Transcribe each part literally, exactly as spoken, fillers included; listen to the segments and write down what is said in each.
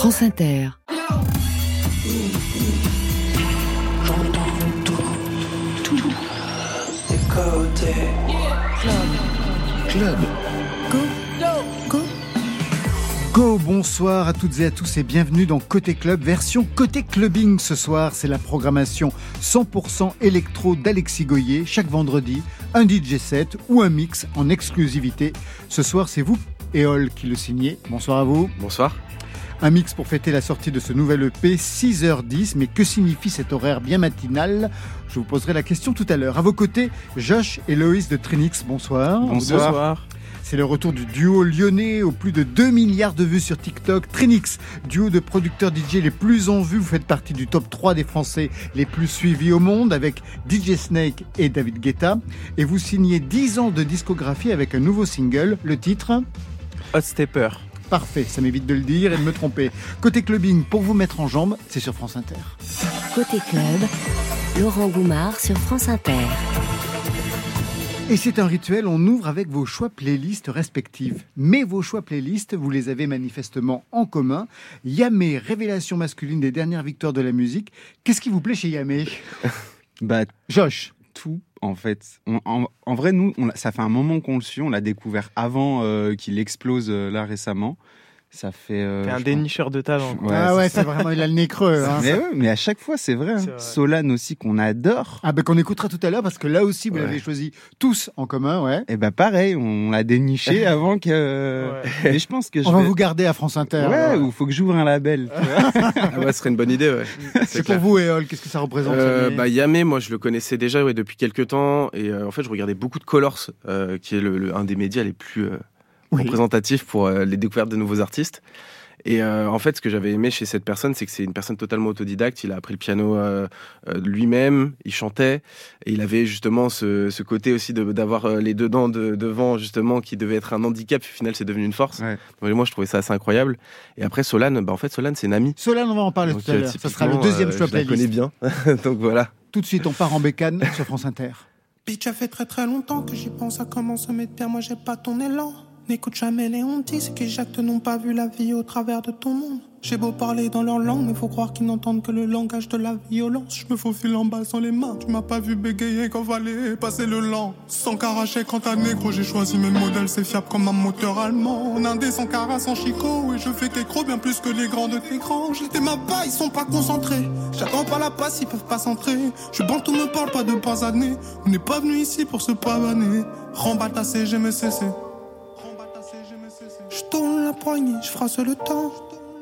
France Inter. J'entends tout, tout, des côtés. Club. Club. Go. Go. Go, bonsoir à toutes et à tous et bienvenue dans Côté Club, version Côté Clubbing ce soir. C'est la programmation cent pour cent électro d'Alexis Goyer. Chaque vendredi, un D J set ou un mix en exclusivité. Ce soir, c'est vous, Éole, qui le signez. Bonsoir à vous. Bonsoir. Un mix pour fêter la sortie de ce nouvel E P, six heures dix. Mais que signifie cet horaire bien matinal ? Je vous poserai la question tout à l'heure. À vos côtés, Josh et Loïs de Trinix. Bonsoir. Bonsoir. Bonsoir. C'est le retour du duo lyonnais aux plus de deux milliards de vues sur TikTok. Trinix, duo de producteurs D J les plus en vue. Vous faites partie du top trois des Français les plus suivis au monde avec D J Snake et David Guetta. Et vous signez dix ans de discographie avec un nouveau single. Le titre ? Hot Stepper. Parfait, ça m'évite de le dire et de me tromper. Côté clubbing, pour vous mettre en jambe, c'est sur France Inter. Côté club, Laurent Goumard sur France Inter. Et c'est un rituel, on ouvre avec vos choix playlists respectives. Mais vos choix playlists, vous les avez manifestement en commun. Yamé, révélation masculine des dernières victoires de la musique. Qu'est-ce qui vous plaît chez Yamé ? Bah, Josh. Tout, en fait. On, en, en vrai, nous, on, ça fait un moment qu'on le suit. On l'a découvert avant euh, qu'il explose euh, là récemment. Ça fait. Euh, T'es un dénicheur de talent. Ouais, ah ouais, c'est, c'est vraiment, il a le nez creux. Hein. Mais, ouais, mais à chaque fois, c'est vrai. Hein. C'est vrai. Solane aussi, qu'on adore. Ah ben qu'on écoutera tout à l'heure, parce que là aussi, vous ouais. l'avez choisi tous en commun, ouais. Et ben pareil, on l'a déniché avant que. Ouais. Mais je pense que je on vais... va vous garder à France Inter. Ouais, ou faut que j'ouvre un label. Tu vois ah ouais, ce serait une bonne idée, ouais. C'est, c'est pour vous, Éole, qu'est-ce que ça représente euh, Bah Yamé, moi je le connaissais déjà ouais, depuis quelques temps, et euh, en fait je regardais beaucoup de Colors, euh, qui est le, le, un des médias les plus euh, oui. représentatifs pour euh, les découvertes de nouveaux artistes. Et euh, en fait, ce que j'avais aimé chez cette personne, c'est que c'est une personne totalement autodidacte. Il a appris le piano euh, euh, lui-même, il chantait, et il avait justement ce, ce côté aussi de, d'avoir euh, les deux dents de, devant, justement, qui devait être un handicap. Au final, c'est devenu une force. Ouais. Donc, moi, je trouvais ça assez incroyable. Et après, Solane, bah, en fait, Solane, c'est une amie. Solane, on va en parler Donc, tout à l'heure. Ça sera le deuxième euh, choix playlist. Je la connais bien. Donc voilà. Tout de suite, on part en bécane sur France Inter. Bitch, ça fait très très longtemps que j'y pense à comment se mettre bien. Moi, j'ai pas ton élan. N'écoute jamais les hontis, c'est qu'ils jactent n'ont pas vu la vie au travers de ton monde. J'ai beau parler dans leur langue, mais faut croire qu'ils n'entendent que le langage de la violence. Je me faufile en bas sans les mains, tu m'as pas vu bégayer quand fallait passer le lent. Sans caracher quand t'as négro, j'ai choisi mes modèles, c'est fiable comme un moteur allemand. En indé sans cara, sans chicot, et je fais qu'écro bien plus que les grands de tes grands. J'étais ma bas, ils sont pas concentrés. J'attends pas la passe, ils peuvent pas s'entrer. Je bande, tout me parle pas de pas années. On n'est pas venu ici pour se pavaner. Remballe ta C G M C C. Je tourne la poignée, je frasse le temps.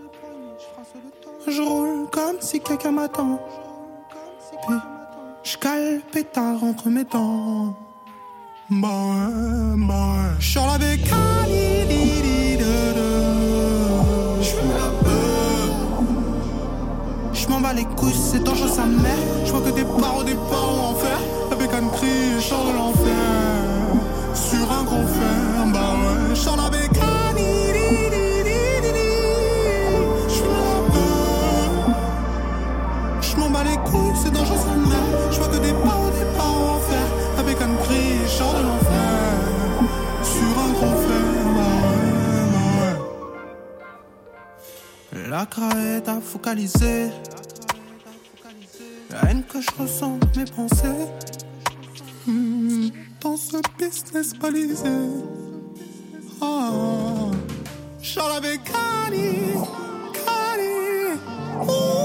Je roule comme si quelqu'un m'attend. Puis je cale pétard entre mes dents. Bah ouais, bah ouais. J'suis la bécane. J'fume la beuh. J'm'en bats les couilles, c'est dangereux sa mère. J'vois que des barreaux, des barreaux en fer. La bécane crie, j'sors de l'enfer. Sur un gros fer, bah ouais. J'sors la bécane. C'est dangereux, ça me je vois que des pas, des pas en fer. Avec un cri, chant de l'enfer. Sur un grand fer, bah ouais, bah ouais. La crainte à focaliser. La haine que je ressens, mes pensées. Mmh, dans ce business balisé. Oh, chant avec Kali, Kali. Ouh.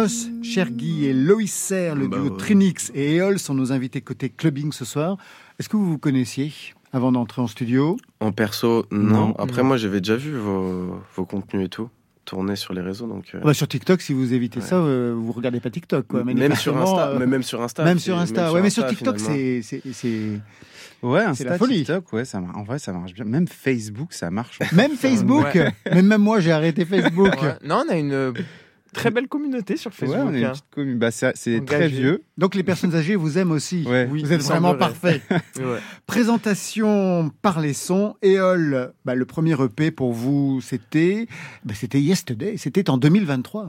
Josh Chergui et Loïs Serre, le Bah duo ouais. Trinix et Eol sont nos invités côté clubbing ce soir. Est-ce que vous vous connaissiez avant d'entrer en studio? En perso, non. Non. Après, Non. moi, j'avais déjà vu vos, vos contenus et tout tourner sur les réseaux. Donc, euh, Bah, sur TikTok, si vous évitez Ouais. ça, euh, vous regardez pas TikTok, quoi. même sur Manifestement, Insta. euh, mais même sur Insta. même c'est- sur Insta. Ouais, mais sur Insta, TikTok, finalement. c'est, c'est, c'est... Ouais, C'est Insta, la folie. TikTok, ouais, ça, mar- en vrai, ça marche bien. Même Facebook, ça marche. Même Facebook. Ouais. Même, même moi, j'ai arrêté Facebook. Ouais. Non, on a une euh, très belle communauté sur Facebook. Ouais, on est une hein. petite commune. Bah, c'est c'est Engagé. très vieux. Donc les personnes âgées vous aiment aussi. Ouais. Oui, Vous êtes il vraiment semblerait. parfait. Ouais. Présentation par les sons. Eol, bah, le premier E P pour vous, c'était, bah, c'était Yesterday. C'était en deux mille vingt-trois.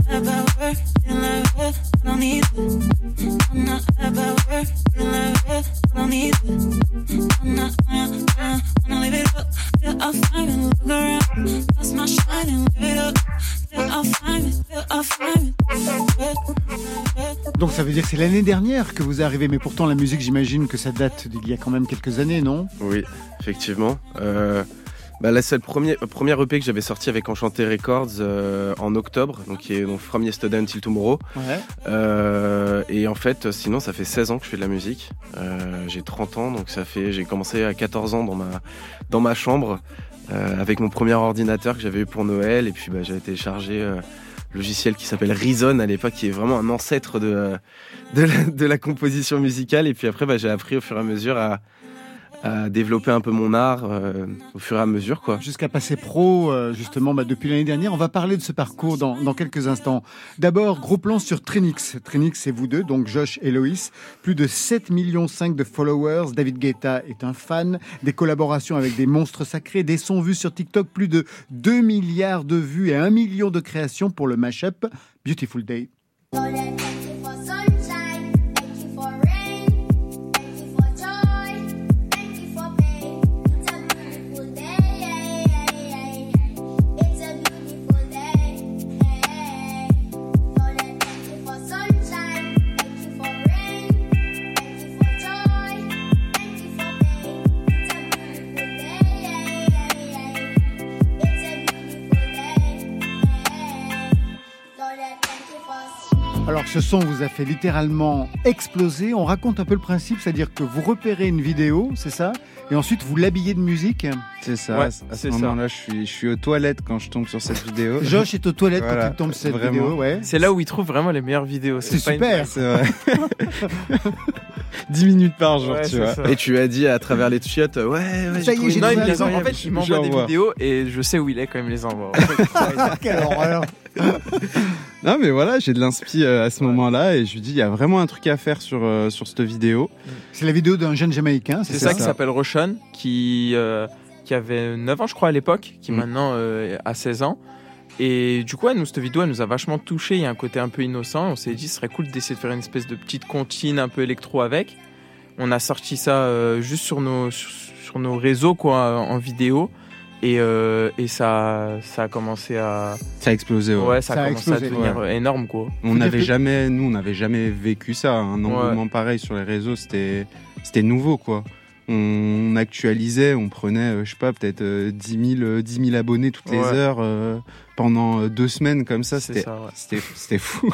Donc ça veut dire que c'est l'année dernière que vous arrivez, mais pourtant la musique, j'imagine que ça date d'il y a quand même quelques années, non? Oui, effectivement. Euh, bah là, c'est le premier, le premier E P que j'avais sorti avec Enchanté Records euh, en octobre, donc qui est donc From Yesterday Until Tomorrow. Ouais. Euh, et en fait, sinon, ça fait seize ans que je fais de la musique. Euh, j'ai trente ans, donc ça fait. J'ai commencé à quatorze ans dans ma dans ma chambre euh, avec mon premier ordinateur que j'avais eu pour Noël, et puis bah, j'avais téléchargé. Euh, logiciel qui s'appelle Reason à l'époque, qui est vraiment un ancêtre de, de, la, de la composition musicale. Et puis après, bah, j'ai appris au fur et à mesure à, à développer un peu mon art euh, au fur et à mesure, quoi. Jusqu'à passer pro, euh, justement, bah, depuis l'année dernière. On va parler de ce parcours dans, dans quelques instants. D'abord, gros plan sur Trinix. Trinix, c'est vous deux, donc Josh et Loïs. Plus de sept virgule cinq millions de followers. David Guetta est un fan. Des collaborations avec des monstres sacrés. Des sons vus sur TikTok. Plus de deux milliards de vues et un million de créations pour le mashup Beautiful Day. Alors ce son vous a fait littéralement exploser. On raconte un peu le principe, c'est-à-dire que vous repérez une vidéo, c'est ça, et ensuite vous l'habillez de musique. C'est ça. Ouais, à ce c'est moment-là, je suis, je suis aux toilettes quand je tombe sur cette vidéo. Josh est aux toilettes Voilà, quand il tombe sur cette vraiment. vidéo. Ouais. C'est là où il trouve vraiment les meilleures vidéos. C'est pas une- super. C'est vrai. dix minutes par jour, Ouais, tu c'est vois. ça. Et tu as dit à travers les chiottes, ouais, ouais, Ça j'ai y est, trouvé j'ai une Non, il trouvé me les un envoie. En exemple. fait, il m'envoie des J'envoie. vidéos et je sais où il est quand il me les envoie. Quelle horreur. Non, mais voilà, j'ai de l'inspi euh, à ce moment-là et je lui dis, il y a vraiment un truc à faire sur, euh, sur cette vidéo. C'est la vidéo d'un jeune Jamaïcain, c'est C'est ça, ça qui s'appelle Roshan, qui, euh, qui avait neuf ans, je crois, à l'époque, qui Mm. maintenant euh, a seize ans. Et du coup, ouais, nous, cette vidéo, elle nous a vachement touchés. Il y a un côté un peu innocent. On s'est dit, ce serait cool d'essayer de faire une espèce de petite comptine un peu électro avec. On a sorti ça euh, juste sur nos, sur, sur nos réseaux, quoi, en vidéo. Et, euh, et ça, ça a commencé à, Ça a explosé. Ouais. ouais, ça a Ça a commencé à explosé. devenir euh, énorme, quoi. On Faut dire n'avait que- jamais, nous, on n'avait jamais vécu ça. Un engouement pareil sur les réseaux, c'était, c'était nouveau, quoi. On actualisait, on prenait, euh, je sais pas, peut-être euh, dix mille, euh, dix mille abonnés toutes les Ouais. heures euh, pendant euh, deux semaines comme ça. C'est C'était, ça, ouais. c'était, c'était fou.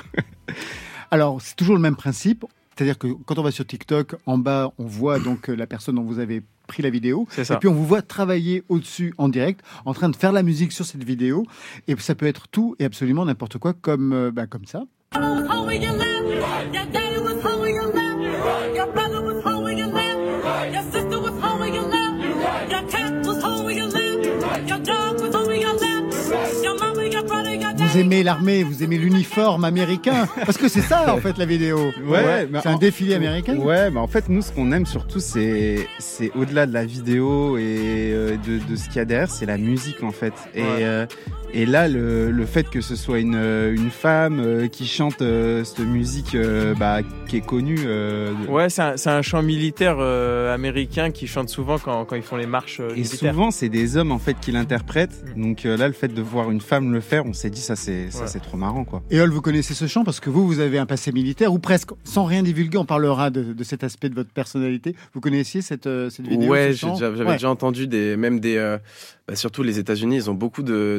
Alors, c'est toujours le même principe. C'est-à-dire que quand on va sur TikTok, en bas, on voit donc euh, la personne dont vous avez pris la vidéo. C'est ça. Et puis, on vous voit travailler au-dessus en direct, en train de faire la musique sur cette vidéo. Et ça peut être tout et absolument n'importe quoi, comme, euh, bah, comme ça. home when you left. Your daddy was home when you left. Your brother was home when you left. Your sister was home when you left. Your cat was home when you left. Your dog was home when you left. Your mama, your brother, your Vous aimez l'armée, vous aimez l'uniforme américain. Parce que c'est ça, en fait, la vidéo. Ouais, mais c'est un en- défilé américain. Ouais, mais en fait, nous, ce qu'on aime surtout, c'est, c'est au-delà de la vidéo et euh, de, de ce qu'il y a derrière, c'est la musique, en fait. Et, Ouais. euh, et là, le, le fait que ce soit une, euh, une femme euh, qui chante euh, cette musique euh, bah, qui est connue. euh, de- Ouais, c'est un, c'est un chant militaire euh, américain qui chante souvent quand, quand ils font les marches euh, Et militaires. souvent, c'est des hommes en fait qui l'interprètent. Donc euh, là, le fait de voir une femme le faire, on s'est dit ça, c'est ça, Ouais. c'est trop marrant, quoi. Et Ol, vous connaissez ce chant parce que vous, vous avez un passé militaire, ou presque, sans rien divulguer, on parlera de, de cet aspect de votre personnalité. Vous connaissiez cette, euh, cette vidéo Ouais, ce j'ai chant déjà- j'avais Ouais. déjà entendu des, même des, euh, bah, surtout les États-Unis, ils ont beaucoup de, de références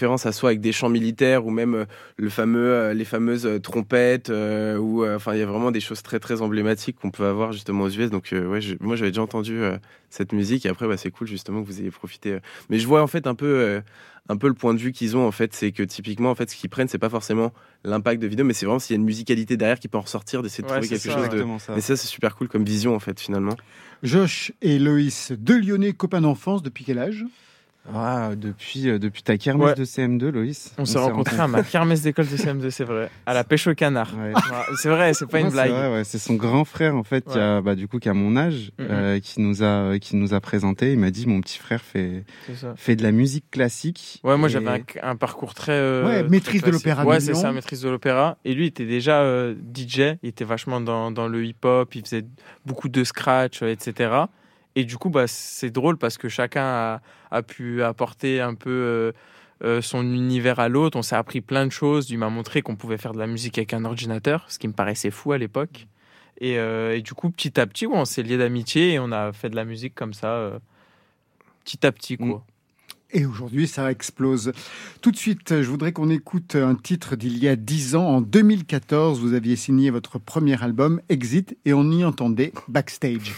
référence à soi avec des chants militaires ou même euh, le fameux, euh, les fameuses euh, trompettes. Euh, ou enfin, euh, il y a vraiment des choses très très emblématiques qu'on peut avoir justement aux U S. Donc euh, ouais, je, moi j'avais déjà entendu euh, cette musique et après bah, c'est cool justement que vous ayez profité. Euh. Mais je vois en fait un peu, euh, un peu le point de vue qu'ils ont en fait, c'est que typiquement en fait ce qu'ils prennent c'est pas forcément l'impact de vidéo, mais c'est vraiment s'il y a une musicalité derrière qui peut en ressortir, d'essayer de Ouais, trouver quelque ça, chose de. Ça. Mais ça c'est super cool comme vision en fait finalement. Josh et Loïs, deux Lyonnais copains d'enfance, depuis quel âge ? Ah, depuis, euh, depuis ta kermesse Ouais. de C M deux, Loïs. On, on s'est rencontrés à ma kermesse d'école de C M deux, c'est vrai. À la pêche au canard. Ouais. C'est vrai, c'est pas Non, une blague. C'est, vrai, ouais. C'est son grand frère en fait, Ouais. qui a, bah, du coup, qui a mon âge, Mm-hmm. euh, qui nous a, qui nous a présenté. Il m'a dit, mon petit frère fait, C'est ça. fait de la musique classique. Ouais, moi Et- j'avais un, un parcours très. Euh, Ouais, très maîtrise de classique. l'opéra de Ouais, c'est Lyon. ça, maîtrise de l'opéra. Et lui, il était déjà euh, D J, il était vachement dans, dans le hip-hop, il faisait beaucoup de scratch, euh, et cetera. Et du coup, bah, c'est drôle parce que chacun a, a pu apporter un peu euh, euh, son univers à l'autre. On s'est appris plein de choses. Il m'a montré qu'on pouvait faire de la musique avec un ordinateur, ce qui me paraissait fou à l'époque. Et, euh, et du coup, petit à petit, ouais, on s'est liés d'amitié et on a fait de la musique comme ça, euh, petit à petit, quoi. Et aujourd'hui, ça explose. Tout de suite, je voudrais qu'on écoute un titre d'il y a dix ans. En deux mille quatorze, vous aviez signé votre premier album, Exit, et on y entendait Backstage.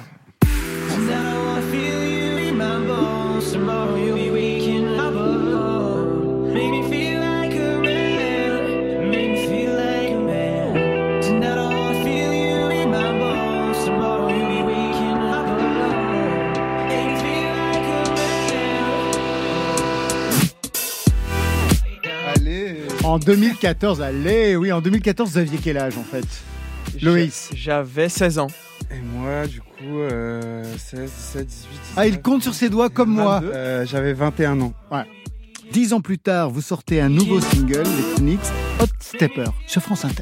En deux mille quatorze, allez, oui, en deux mille quatorze, vous aviez quel âge en fait ? Loïs. J'avais seize ans. Et moi, du coup, euh, seize, dix-sept, dix-huit, dix-neuf, Ah, il compte sur ses doigts comme moi. Euh, j'avais vingt et un ans. Ouais. Dix ans plus tard, vous sortez un nouveau single, les Phoenix, Hot Stepper, sur France Inter.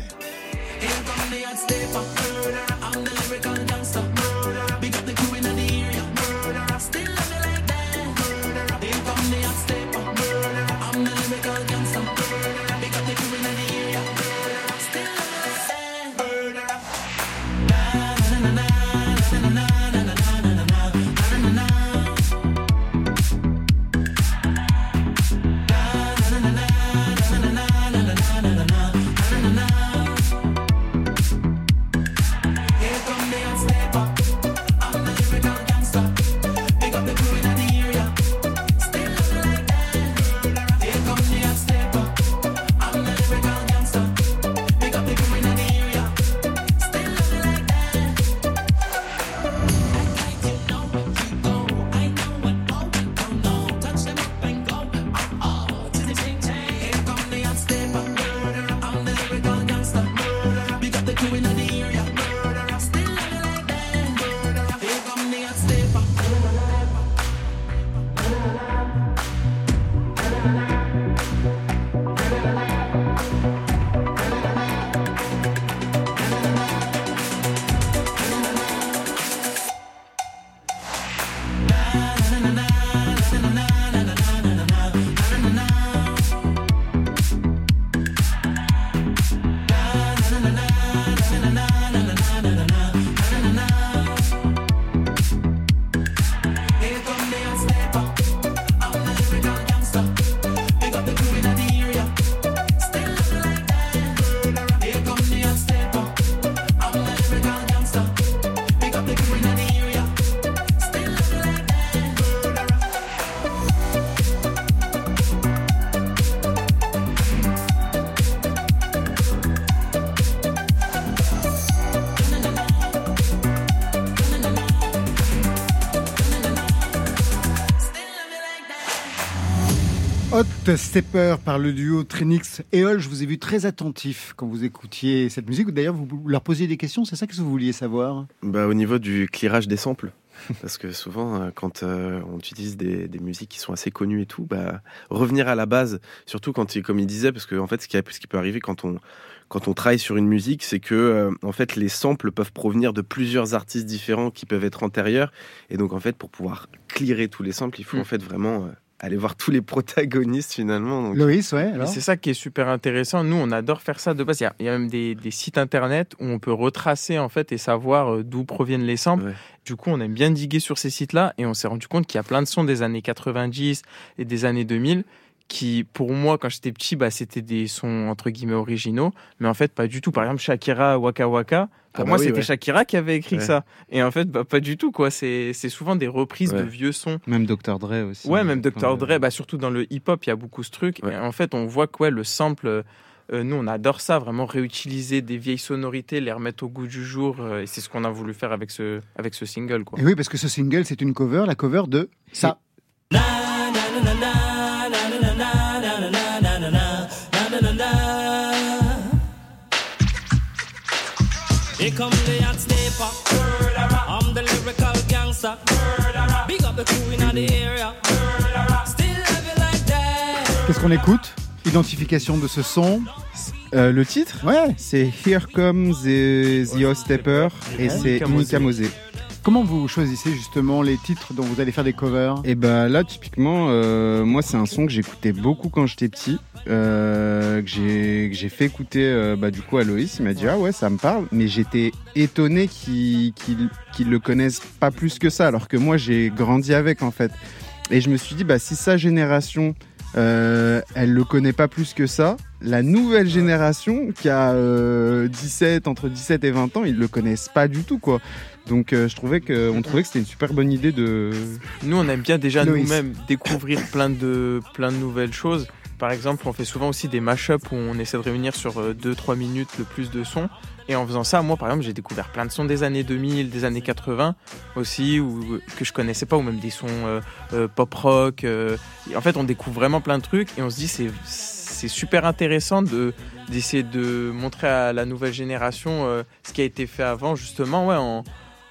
Hot Stepper par le duo Trinix et Hol. Je vous ai vu très attentif quand vous écoutiez cette musique. D'ailleurs, vous leur posiez des questions, c'est ça que vous vouliez savoir ? Bah, au niveau du clearage des samples. Parce que souvent, quand euh, on utilise des, des musiques qui sont assez connues et tout, bah, revenir à la base, surtout quand, comme il disait, parce que en fait, ce qui, a, ce qui peut arriver quand on, quand on travaille sur une musique, c'est que euh, en fait, les samples peuvent provenir de plusieurs artistes différents qui peuvent être antérieurs. Et donc, en fait, pour pouvoir clearer tous les samples, il faut mmh. en fait vraiment euh, aller voir tous les protagonistes finalement. Donc. Loïs, ouais. Alors c'est ça qui est super intéressant. Nous, on adore faire ça de base. Il y a, il y a même des, des sites internet où on peut retracer en fait et savoir d'où proviennent les samples. Ouais. Du coup, on aime bien diguer sur ces sites-là et on s'est rendu compte qu'il y a plein de sons des années quatre-vingt-dix et des années deux mille qui, pour moi, quand j'étais petit, bah, c'était des sons entre guillemets originaux, mais en fait, pas du tout. Par exemple, Shakira, Waka Waka, pour Ah bah moi, oui, c'était ouais. Shakira qui avait écrit Ouais. ça. Et en fait, bah, pas du tout, quoi. C'est, c'est souvent des reprises Ouais. de vieux sons. Même docteur Dre aussi. Ouais, même Enfin, docteur Dre, bah, surtout dans le hip-hop, il y a beaucoup ce truc. Ouais. Et en fait, on voit que ouais, le sample, euh, nous, on adore ça, vraiment réutiliser des vieilles sonorités, les remettre au goût du jour. euh, et c'est ce qu'on a voulu faire avec ce, avec ce single, quoi. Et oui, parce que ce single, c'est une cover, la cover de ça. Here come the hot sniper. I'm the lyrical gangster. Big up the crew in the area. Still love you like that. Qu'est-ce qu'on écoute? Identification de ce son. Euh, le titre, Ouais. c'est Here Comes the, the Hot Stepper et c'est Inika Mose. Inika Mose. Comment vous choisissez justement les titres dont vous allez faire des covers? Et bah là, typiquement, euh, moi, c'est un son que j'écoutais beaucoup quand j'étais petit, euh, que j'ai que j'ai fait écouter euh, bah, du coup à Loïs. Il m'a dit ah ouais, ça me parle, mais j'étais étonné qu'il qu'il qu'il le connaisse pas plus que ça, alors que moi j'ai grandi avec en fait. Et je me suis dit bah si sa génération euh, elle le connaît pas plus que ça, la nouvelle génération qui a euh, dix-sept, entre dix-sept et vingt ans, ils le connaissent pas du tout quoi. Donc euh, je trouvais que on trouvait que c'était une super bonne idée de. Nous, on aime bien déjà Loïs. nous-mêmes découvrir plein de, plein de nouvelles choses. Par exemple, on fait souvent aussi des mash-ups où on essaie de réunir sur deux trois minutes le plus de sons. Et en faisant ça, moi, par exemple, j'ai découvert plein de sons des années deux mille, des années quatre-vingts aussi, ou, que je connaissais pas, ou même des sons euh, euh, pop-rock. Euh. Et en fait, on découvre vraiment plein de trucs et on se dit c'est c'est super intéressant de, d'essayer de montrer à la nouvelle génération euh, ce qui a été fait avant, justement, ouais, en,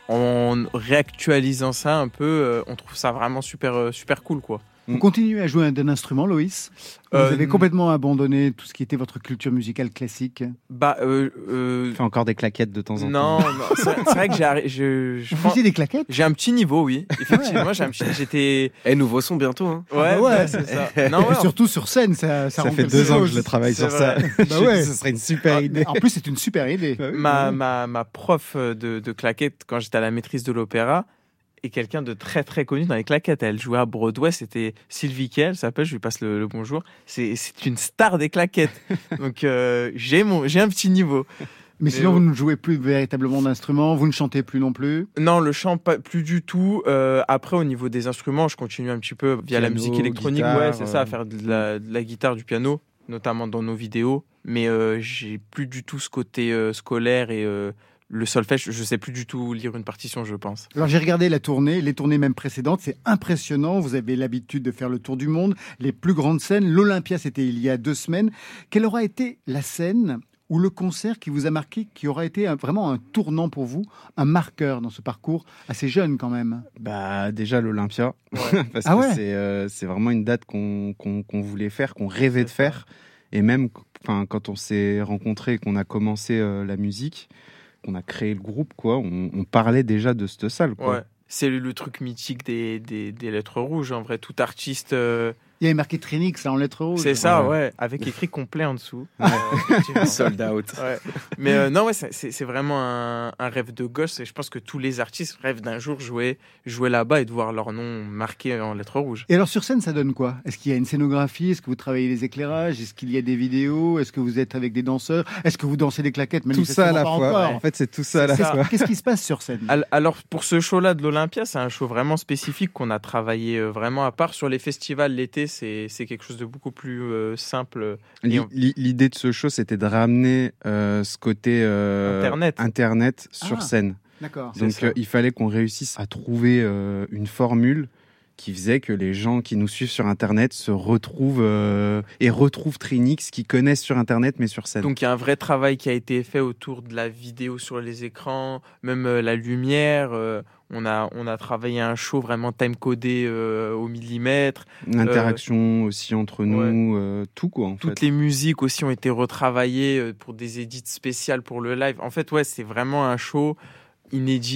en réactualisant ça un peu. Euh, on trouve ça vraiment super, euh, super cool, quoi. Vous continuez à jouer d'un instrument, Loïs? Vous Euh, avez complètement abandonné tout ce qui était votre culture musicale classique? Bah, euh, euh, fait encore des claquettes de temps en non, temps. non, c'est, c'est vrai que j'ai, arrêt- je, je Vous pense- faisiez des claquettes? j'ai un petit niveau, oui. Effectivement, j'ai un petit, j'étais, Eh, nouveau son bientôt. Hein. ouais, Ah bah ouais. bah, c'est ça. Non, Et ouais, surtout sur scène, ça, ça, Ça rend fait quelque deux ans que chose. je le travaille C'est sur ça. vrai. Bah ouais. Ce serait une super idée. En plus, c'est une super idée. Bah oui. ma, ma, ma prof de, de claquettes quand j'étais à la maîtrise de l'opéra est quelqu'un de très très connu dans les claquettes. Elle jouait à Broadway, c'était Sylvie Kay, elle s'appelle, je lui passe le, le bonjour. C'est, c'est une star des claquettes. Donc euh, j'ai, mon, j'ai un petit niveau. Mais Mais sinon, ouais. vous ne jouez plus véritablement d'instruments, vous ne chantez plus non plus. Non, le chant, pas plus du tout. Euh, après, au niveau des instruments, je continue un petit peu via la Piano, musique électronique. guitare, ouais, c'est ça, à euh. faire de la, de la guitare, du piano, notamment dans nos vidéos. Mais euh, j'ai plus du tout ce côté euh, scolaire et euh, le solfège. Je sais plus du tout lire une partition, je pense. Alors j'ai regardé la tournée, les tournées même précédentes, c'est impressionnant. Vous avez l'habitude de faire le tour du monde, les plus grandes scènes. L'Olympia, c'était il y a deux semaines. Quelle aura été la scène ou le concert qui vous a marqué, qui aura été un- vraiment un tournant pour vous, un marqueur dans ce parcours assez jeune quand même? Bah déjà l'Olympia, parce Ah que ouais. c'est euh, c'est vraiment une date qu'on qu'on qu'on voulait faire, qu'on rêvait de faire, et même enfin quand on s'est rencontrés, et qu'on a commencé euh, la musique, qu'on a créé le groupe quoi, on, on parlait déjà de cette salle quoi. Ouais. C'est le, le truc mythique des, des, des lettres rouges. En vrai, tout artiste. euh, Il y avait marqué Trinix en lettres rouges. c'est ça, Ouais. ouais. Avec écrit complet en dessous. Euh, effectivement. Sold out. Ouais. Mais euh, non, ouais, c'est, c'est c'est vraiment un, un rêve de gosse. Et je pense que tous les artistes rêvent d'un jour jouer, jouer là-bas et de voir leur nom marqué en lettres rouges. Et alors sur scène, ça donne quoi? Est-ce qu'il y a une scénographie? Est-ce que vous travaillez les éclairages? Est-ce qu'il y a des vidéos? Est-ce que vous êtes avec des danseurs? Est-ce que vous dansez des claquettes? Tout ça à la Manifestement pas fois. encore. En fait c'est tout ça à la C'est ça. fois. Qu'est-ce qui se passe sur scène? Al- Alors, pour ce show-là de l'Olympia, c'est un show vraiment spécifique qu'on a travaillé euh, vraiment à part. Sur les festivals l'été, c'est, c'est quelque chose de beaucoup plus euh, simple. Et L'i- on- l'i- L'idée de ce show c'était de ramener euh, ce côté euh, Internet. internet sur Ah. scène. D'accord. C'est Donc ça. euh, il fallait qu'on réussisse à trouver euh, une formule qui faisait que les gens qui nous suivent sur Internet se retrouvent euh, et retrouvent Trinix, qui connaissent sur Internet mais sur scène. Donc, il y a un vrai travail qui a été fait autour de la vidéo sur les écrans, même euh, la lumière. euh, on, a, on a travaillé un show vraiment time-codé euh, au millimètre. L'interaction aussi entre nous, euh, tout quoi en Toutes fait. les musiques aussi ont été retravaillées euh, pour des édits spéciales pour le live. En fait, ouais, c'est vraiment un show inédit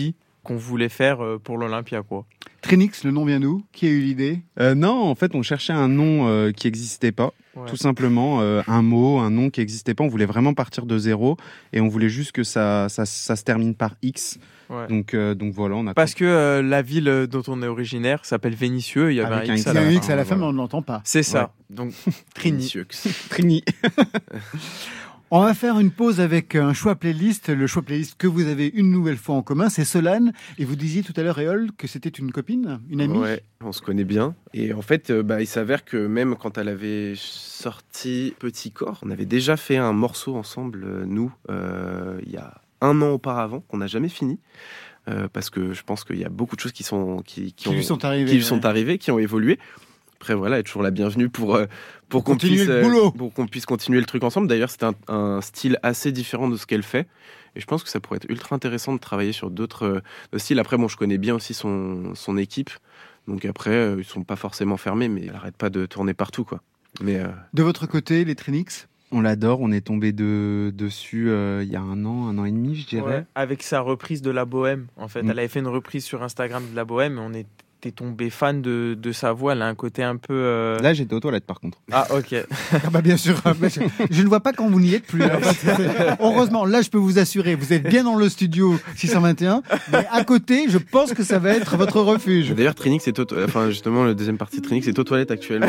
qu'on voulait faire euh, pour l'Olympia, quoi. Trinix, le nom vient d'où? Qui a eu l'idée? Euh, non, en fait, on cherchait un nom euh, qui n'existait pas. Ouais. Tout simplement, euh, un mot, un nom qui n'existait pas. On voulait vraiment partir de zéro et on voulait juste que ça, ça, ça se termine par X. Ouais. Donc, euh, donc voilà, on a. Parce que euh, la ville dont on est originaire s'appelle Vénissieux. Il y avait Avec un X à la fin. Il y a un X à la fin, mais on ne l'entend pas. C'est ça. Ouais. Donc Trini. Trini. On va faire une pause avec un choix playlist. Le choix playlist que vous avez une nouvelle fois en commun, c'est Solane. Et vous disiez tout à l'heure, Éole, que c'était une copine, une amie. Ouais, on se connaît bien. Et en fait, euh, bah, il s'avère que même quand elle avait sorti Petit Corps, on avait déjà fait un morceau ensemble, euh, nous, euh, il y a un an auparavant, qu'on n'a jamais fini. Euh, parce que je pense qu'il y a beaucoup de choses qui, sont, qui, qui, qui ont, lui sont arrivées, qui, lui ouais. sont arrivées, qui ont évolué. Après, voilà, elle est toujours la bienvenue pour, euh, pour, qu'on continuer puisse, le boulot. pour qu'on puisse continuer le truc ensemble. D'ailleurs, c'est un, un style assez différent de ce qu'elle fait. Et je pense que ça pourrait être ultra intéressant de travailler sur d'autres euh, styles. Après, bon, je connais bien aussi son, son équipe. Donc après, euh, ils ne sont pas forcément fermés, mais elle n'arrête pas de tourner partout, quoi. Mais, euh... De votre côté, les Trinix? On l'adore, on est tombé de, dessus euh, il y a un an, un an et demi, je dirais. Ouais, avec sa reprise de La Bohème, en fait. Mm. Elle avait fait une reprise sur Instagram de La Bohème et on était tombé fan de, de sa voix. Elle a un côté un peu... Euh... Là, j'étais aux toilettes, par contre. Ah, ok. Ah bah bien sûr. je, je ne vois pas quand vous n'y êtes plus. Hein, heureusement, là, je peux vous assurer, vous êtes bien dans le studio six cent vingt et un, mais à côté, je pense que ça va être votre refuge. D'ailleurs, Trinix est aux... enfin, justement, le deuxième partie de Trinix est aux toilettes actuellement.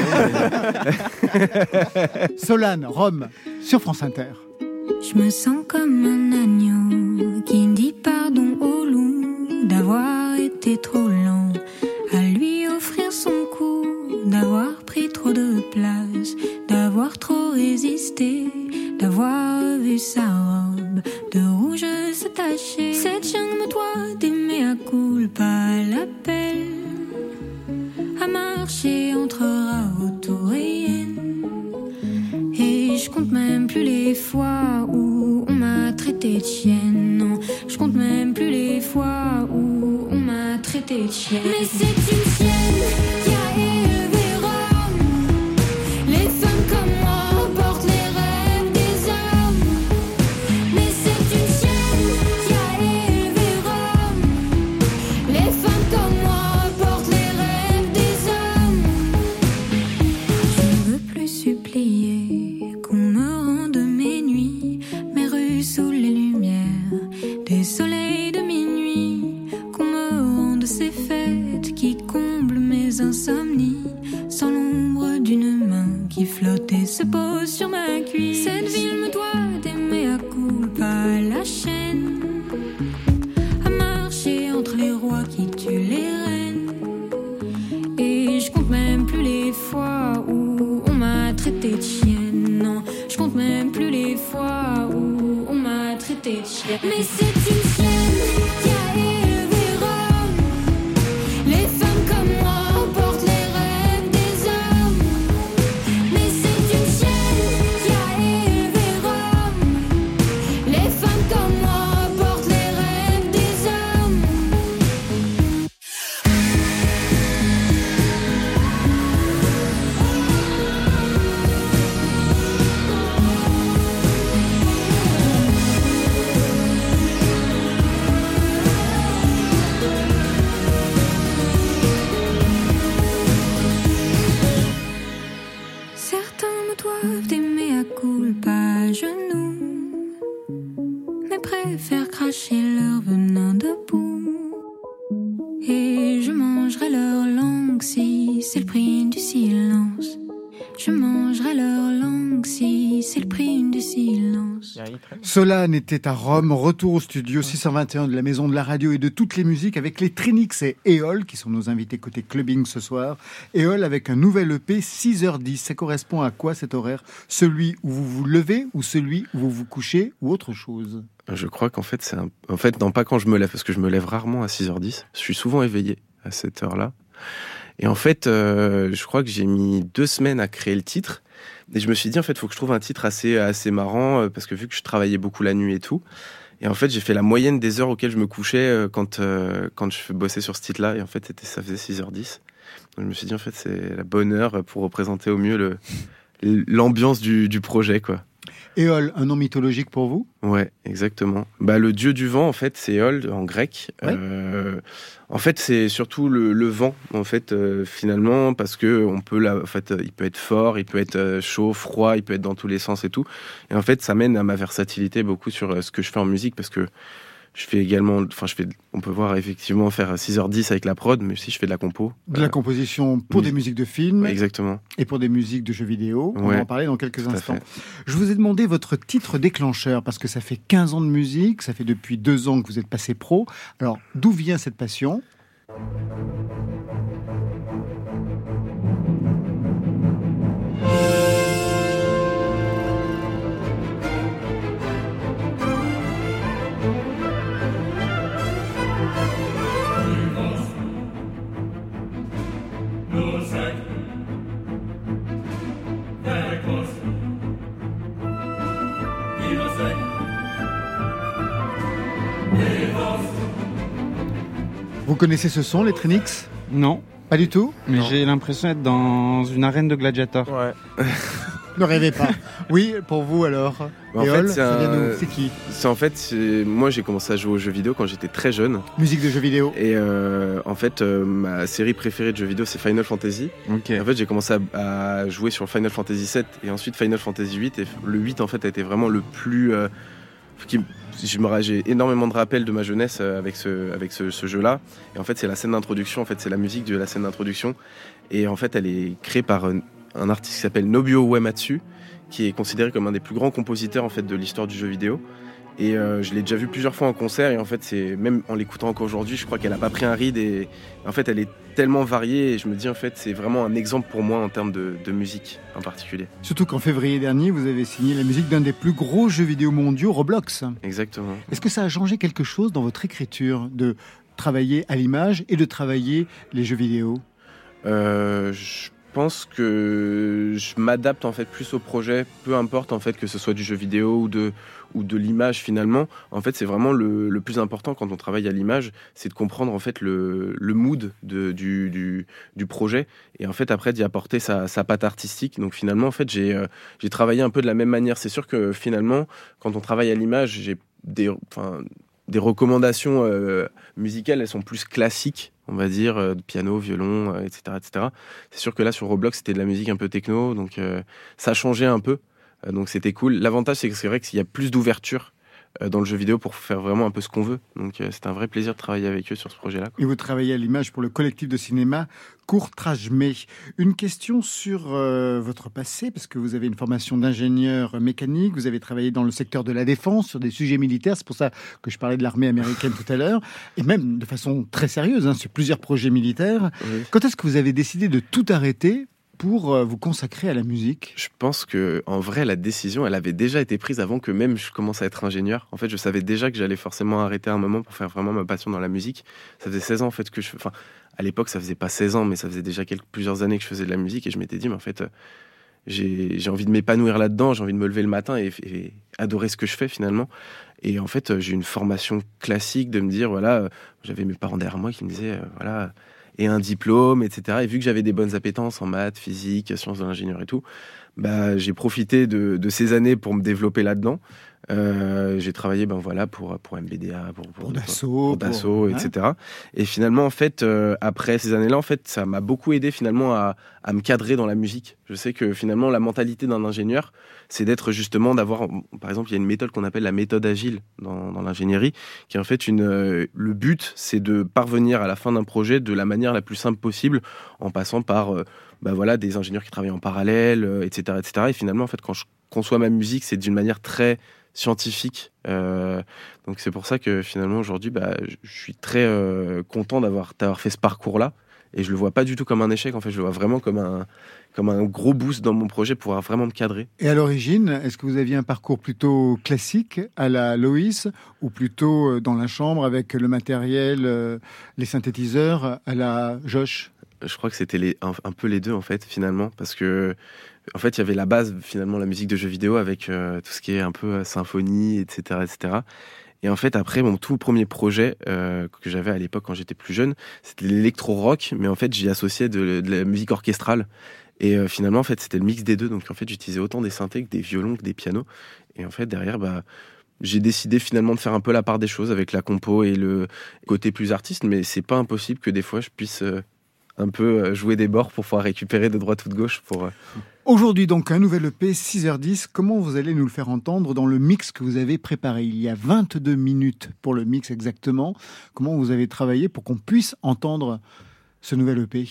Solane, Rome, sur France Inter. Je me sens comme un agneau qui dit pardon au loup d'avoir été trop lent à lui offrir son cou, d'avoir pris trop de place, d'avoir trop résisté, d'avoir vu sa robe de rouge s'attacher. Cette jungle me doit d'aimer à culpa l'appel à marcher entre rats et hyènes. Et je compte même plus les fois où on m'a traité de chienne. Non, je compte même plus les fois où on m'a traité de chienne. Mais c'est une chienne qui a élevé Rome. Les femmes comme moi portent les rêves des hommes. Mais c'est une chienne qui a élevé Rome. Les femmes comme moi portent les rêves des hommes. Je ne veux plus supplier qu'on me rende mes nuits, mes rues sous les lumières des soleils de minuit, qu'on me rende ces fêtes qui comblent mes insomnies, sans l'ombre d'une main qui flotte et se pose sur ma cuisse. Cette ville me doit d'aimer à culpa la chaîne, à marcher entre les rois qui tuent les reines. Et je compte même plus les fois où on m'a traité de chienne. Non, je compte même plus les fois où on m'a traité de chienne. Mais c'est une chienne qui a élevé Rome. Les femmes comme moi portent les rêves des hommes. Mais c'est une chienne qui a élevé Rome. Les femmes comme moi portent les rêves des hommes. Certains me doivent d'aimer à culpa à genoux, mais préfèrent cracher leur venin debout. Et je mangerai leur langue si c'est le prix du silence. Je mangerai leur langue si c'est le prix du silence. Solane était à Rome, retour au studio six cent vingt et un de la Maison de la Radio et de toutes les musiques avec les Trinix et Éole qui sont nos invités côté clubbing ce soir. Éole avec un nouvel E P six heures dix. Ça correspond à quoi cet horaire? Celui où vous vous levez ou celui où vous vous couchez ou autre chose? Je crois qu'en fait, c'est un... en fait, non, pas quand je me lève, parce que je me lève rarement à six heures dix. Je suis souvent éveillé à cette heure-là. Et en fait, euh, je crois que j'ai mis deux semaines à créer le titre. Et je me suis dit, en fait, il faut que je trouve un titre assez, assez marrant, euh, parce que vu que je travaillais beaucoup la nuit et tout. Et en fait, j'ai fait la moyenne des heures auxquelles je me couchais euh, quand, euh, quand je bossais sur ce titre-là. Et en fait, c'était, ça faisait six heures dix. Donc je me suis dit, en fait, c'est la bonne heure pour représenter au mieux le, l'ambiance du, du projet, quoi. Éole, un nom mythologique pour vous ? Ouais, exactement. Bah, le dieu du vent, en fait, c'est Éole en grec. Ouais. Euh, en fait, c'est surtout le, le vent, en fait, euh, finalement, parce que on peut, la, en fait, il peut être fort, il peut être euh, chaud, froid, il peut être dans tous les sens et tout. Et en fait, ça mène à ma versatilité beaucoup sur euh, ce que je fais en musique, parce que je fais également, enfin, je fais, on peut voir effectivement faire six heures dix avec la prod, mais aussi je fais de la compo. De la Euh, composition pour oui. des musiques de films ouais, exactement. et pour des musiques de jeux vidéo. On Ouais, va en parler dans quelques tout à instants. fait. Je vous ai demandé votre titre déclencheur parce que ça fait quinze ans de musique, ça fait depuis deux ans que vous êtes passé pro. Alors, d'où vient cette passion ? Vous connaissez ce son, les Trinix ? Non, Pas du tout ? mais Non. j'ai l'impression d'être dans une arène de gladiateurs. Ouais. Ne rêvez pas. Oui, pour vous alors. En Éole, fait, c'est ça vient un- d'où ? C'est qui ? C'est en fait, c'est- moi j'ai commencé à jouer aux jeux vidéo quand j'étais très jeune. Musique de jeux vidéo. Et euh, en fait, euh, ma série préférée de jeux vidéo, c'est Final Fantasy. Ok. Et en fait, j'ai commencé à, à jouer sur Final Fantasy sept et ensuite Final Fantasy huit. Et le huit, en fait, a été vraiment le plus. Euh, qui, je me, ra- j'ai énormément de rappels de ma jeunesse euh, avec ce, avec ce, ce jeu-là. Et en fait, c'est la scène d'introduction. En fait, c'est la musique de la scène d'introduction. Et en fait, elle est créée par un, un artiste qui s'appelle Nobuo Uematsu, qui est considéré comme un des plus grands compositeurs en fait de l'histoire du jeu vidéo. Et euh, je l'ai déjà vu plusieurs fois en concert et en fait c'est même en l'écoutant encore aujourd'hui, je crois qu'elle a pas pris un ride et en fait elle est tellement variée et je me dis en fait c'est vraiment un exemple pour moi en termes de, de musique en particulier. Surtout qu'en février dernier, vous avez signé la musique d'un des plus gros jeux vidéo mondiaux, Roblox. Exactement. Est-ce que ça a changé quelque chose dans votre écriture de travailler à l'image et de travailler les jeux vidéo ? Euh, je pense que je m'adapte en fait plus au projet, peu importe en fait que ce soit du jeu vidéo ou de ou de l'image finalement. En fait, c'est vraiment le, le plus important quand on travaille à l'image, c'est de comprendre en fait le, le mood de, du, du, du projet et en fait après d'y apporter sa, sa patte artistique. Donc finalement en fait j'ai euh, j'ai travaillé un peu de la même manière. C'est sûr que finalement quand on travaille à l'image, j'ai des enfin des recommandations euh, musicales, elles sont plus classiques, on va dire, euh, de piano, violon, euh, et cetera, et cetera. C'est sûr que là, sur Roblox, c'était de la musique un peu techno, donc euh, ça changeait un peu, euh, donc c'était cool. L'avantage, c'est que c'est vrai qu'il y a plus d'ouverture euh, dans le jeu vidéo pour faire vraiment un peu ce qu'on veut, donc euh, c'est un vrai plaisir de travailler avec eux sur ce projet-là, quoi. Et vous travaillez à l'image pour le collectif de cinéma Courtrajmé. Une question sur euh, votre passé, parce que vous avez une formation d'ingénieur mécanique, vous avez travaillé dans le secteur de la défense, sur des sujets militaires, c'est pour ça que je parlais de l'armée américaine tout à l'heure, et même de façon très sérieuse, hein, sur plusieurs projets militaires. Oui. Quand est-ce que vous avez décidé de tout arrêter pour euh, vous consacrer à la musique ? Je pense que en vrai la décision elle avait déjà été prise avant que même je commence à être ingénieur. En fait je savais déjà que j'allais forcément arrêter un moment pour faire vraiment ma passion dans la musique. Ça faisait seize ans en fait que je, enfin à l'époque ça faisait pas seize ans mais ça faisait déjà quelques plusieurs années que je faisais de la musique et je m'étais dit mais en fait euh, j'ai j'ai envie de m'épanouir là-dedans, j'ai envie de me lever le matin et, et adorer ce que je fais finalement. Et en fait euh, j'ai une formation classique de me dire voilà euh, j'avais mes parents derrière moi qui me disaient euh, voilà et un diplôme, et cetera. Et vu que j'avais des bonnes appétences en maths, physique, sciences de l'ingénieur et tout, bah, j'ai profité de, de ces années pour me développer là-dedans. Euh, j'ai travaillé ben, voilà, pour, pour M B D A, pour, pour, Pour Dassault, pour, pour Dassault, pour- et cetera. Et finalement, en fait, euh, après ces années-là, en fait, ça m'a beaucoup aidé finalement à, à me cadrer dans la musique. Je sais que finalement, la mentalité d'un ingénieur, c'est d'être justement d'avoir, par exemple, il y a une méthode qu'on appelle la méthode agile dans, dans l'ingénierie, qui est en fait une, euh, le but, c'est de parvenir à la fin d'un projet de la manière la plus simple possible, en passant par, euh, bah voilà, des ingénieurs qui travaillent en parallèle, euh, et cetera, et cetera. Et finalement, en fait, quand je conçois ma musique, c'est d'une manière très scientifique. Euh, donc c'est pour ça que finalement aujourd'hui, bah, je suis très euh, content d'avoir, d'avoir fait ce parcours-là. Et je le vois pas du tout comme un échec. En fait, je le vois vraiment comme un, comme un gros boost dans mon projet pour pouvoir vraiment me cadrer. Et à l'origine, est-ce que vous aviez un parcours plutôt classique à la Loïs ou plutôt dans la chambre avec le matériel, euh, les synthétiseurs à la Josh ? Je crois que c'était les, un, un peu les deux en fait finalement, parce que en fait il y avait la base finalement la musique de jeux vidéo avec euh, tout ce qui est un peu euh, symphonie, et cetera, et cetera. Et en fait, après, mon tout premier projet euh, que j'avais à l'époque quand j'étais plus jeune, c'était l'électro-rock, mais en fait, j'y associais de, de la musique orchestrale. Et euh, finalement, en fait, c'était le mix des deux. Donc, en fait, j'utilisais autant des synthés que des violons, que des pianos. Et en fait, derrière, bah, j'ai décidé finalement de faire un peu la part des choses avec la compo et le côté plus artiste. Mais c'est pas impossible que des fois, je puisse euh, un peu jouer des bords pour pouvoir récupérer de droite ou de gauche pour... Euh, Aujourd'hui, donc, un nouvel E P, six heures dix. Comment vous allez nous le faire entendre dans le mix que vous avez préparé ? Il y a vingt-deux minutes pour le mix exactement. Comment vous avez travaillé pour qu'on puisse entendre ce nouvel E P ?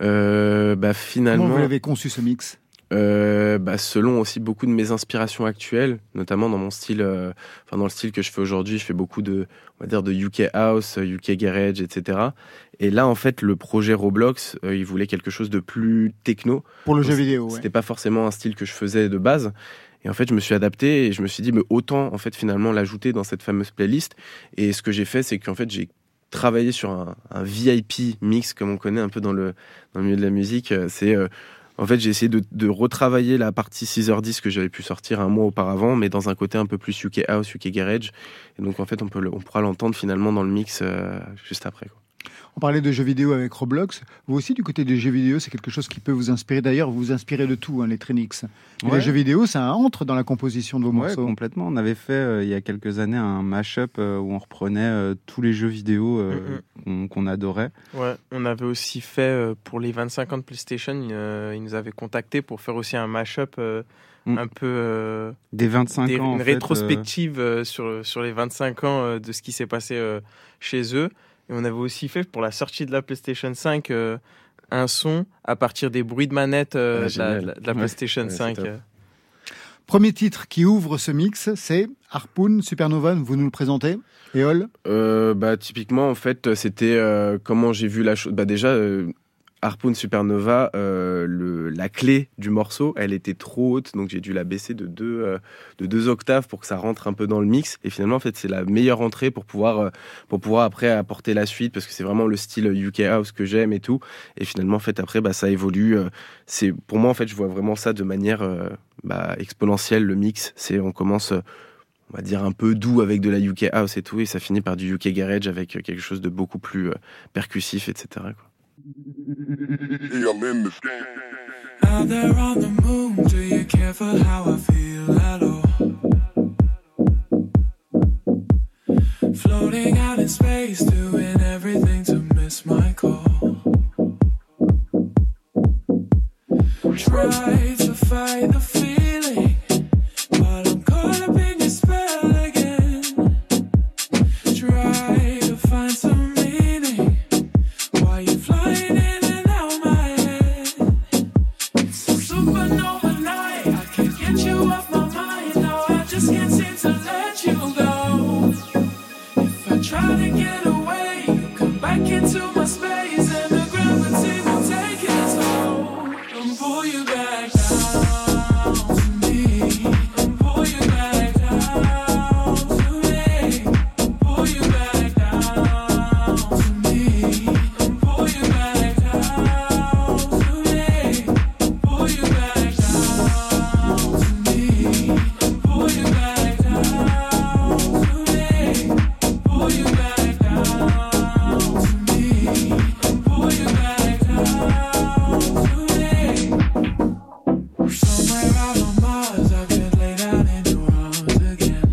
euh, bah, finalement, Comment vous l'avez conçu, ce mix ? Euh, bah, selon aussi beaucoup de mes inspirations actuelles, notamment dans mon style, euh, enfin dans le style que je fais aujourd'hui, je fais beaucoup de, on va dire de U K House, U K Garage, et cetera. Et là, en fait, le projet Roblox, euh, il voulait quelque chose de plus techno. Pour le Donc, jeu vidéo, ouais. C'était pas forcément un style que je faisais de base. Et en fait, je me suis adapté et je me suis dit, mais autant en fait finalement l'ajouter dans cette fameuse playlist. Et ce que j'ai fait, c'est qu'en fait j'ai travaillé sur un, un V I P mix, comme on connaît un peu dans le dans le milieu de la musique. C'est euh, En fait, j'ai essayé de, de retravailler la partie six heures dix que j'avais pu sortir un mois auparavant, mais dans un côté un peu plus U K House, U K Garage. Et donc, en fait, on, peut le, on pourra l'entendre finalement dans le mix euh, juste après, quoi. On parlait de jeux vidéo avec Roblox. Vous aussi, du côté des jeux vidéo, c'est quelque chose qui peut vous inspirer. D'ailleurs, vous vous inspirez de tout, hein, les Trinix. Ouais. Les jeux vidéo, ça entre dans la composition de vos Ouais, morceaux. complètement. On avait fait, euh, il y a quelques années, un mash-up euh, où on reprenait euh, tous les jeux vidéo euh, Mm-hmm. qu'on, qu'on adorait. Ouais, on avait aussi fait, euh, pour les vingt-cinq ans de PlayStation, euh, ils nous avaient contactés pour faire aussi un mash-up euh, Mm. un peu... Euh, Des vingt-cinq des, ans, en une fait, rétrospective euh, sur, sur les vingt-cinq ans euh, de ce qui s'est passé euh, chez eux. Et on avait aussi fait, pour la sortie de la PlayStation cinq, euh, un son à partir des bruits de manette euh, Ah, de, la, génial. de la Ouais. PlayStation Ouais, c'est cinq. top. euh. Premier titre qui ouvre ce mix, c'est Harpoon, Supernova. Vous nous le présentez, Éole ? Euh, bah, typiquement, en fait, c'était euh, comment j'ai vu la chose. Bah, déjà, euh, Harpoon Supernova, euh, le, la clé du morceau, elle était trop haute, donc j'ai dû la baisser de deux, euh, de deux octaves pour que ça rentre un peu dans le mix. Et finalement, en fait, c'est la meilleure entrée pour pouvoir, euh, pour pouvoir après apporter la suite, parce que c'est vraiment le style U K House que j'aime et tout. Et finalement, en fait, après, bah, ça évolue. Euh, c'est, pour moi, en fait, je vois vraiment ça de manière euh, bah, exponentielle, le mix. C'est, on commence... Euh, on va dire un peu doux avec de la U K House et tout, et ça finit par du U K Garage avec quelque chose de beaucoup plus euh, percussif, et cetera, quoi. Out there on the moon, do you care for how I feel at all? Floating out in space, doing everything to miss my call. Try to fight the feeling, but I'm caught up in your spell again. Try to find some meaning while you're flying in and out my head. It's a supernova night, I can't get you off my mind. No, I just can't seem to let you go. If I try to get away, you come back into my space, and the gravity will take its toll and pull you back down to me, and pull you back down to me, pull you back down to me, and pull you back down to me, pull you back down to me, and pull you back down to me, pull you back down to me, and pull you back down to me. Somewhere out on Mars, I could lay down in your arms again.